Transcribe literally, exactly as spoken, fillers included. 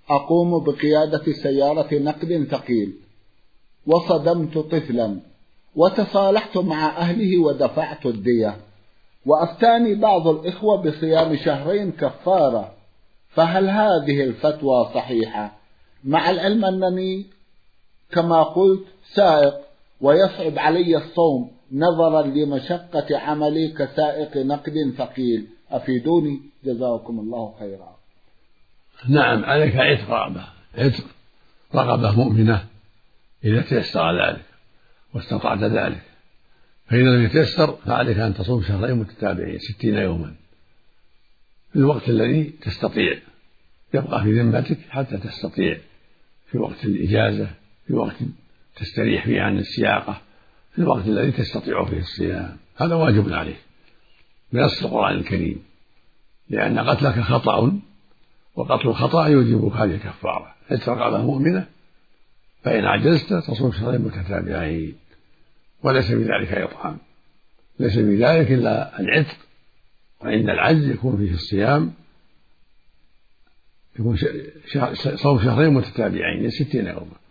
أقوم بقيادة سيارة نقد ثقيل وصدمت طفلا وتصالحت مع أهله ودفعت الدية، وأفتاني بعض الإخوة بصيام شهرين كفارة، فهل هذه الفتوى صحيحة؟ مع العلم أنني كما قلت سائق ويصعب علي الصوم نظرا لمشقة عملي كسائق نقد ثقيل، أفيدوني جزاكم الله خيرا. نعم، عليك عتق رغبة عتق رغبة مؤمنة إذا تيسر ذلك واستطعت ذلك، فإذا لم يتيسر فعليك أن تصوم شهرين متتابعين ستين يوما في الوقت الذي تستطيع، يبقى في ذمتك حتى تستطيع في وقت الإجازة، في وقت تستريح فيه عن السياقة، في الوقت الذي تستطيع فيه الصيام، هذا واجب عليك بنص القرآن الكريم، لأن قتلك خطأ وقتل الخطأ يوجبك هذه الكفارة، عتق رغبة مؤمنة، فإن عجزت تصوم شهرين متتابعين، وليس بذلك إطعام، ليس بذلك إلا العتق، وعند العجز يكون فيه الصيام، يكون صوم شهرين متتابعين ستين يوما.